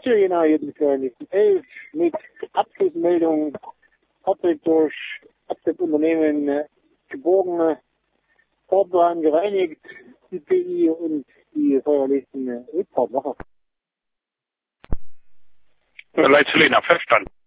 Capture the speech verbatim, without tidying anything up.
Jena jedenfalls elf mit Abschlussmeldung doppelt durch Abschlussunternehmen äh, geborgen, Fahrbahn gereinigt, die P I und die feuerlichen äh, Rückfahrtwache. Leitzelena, verstanden.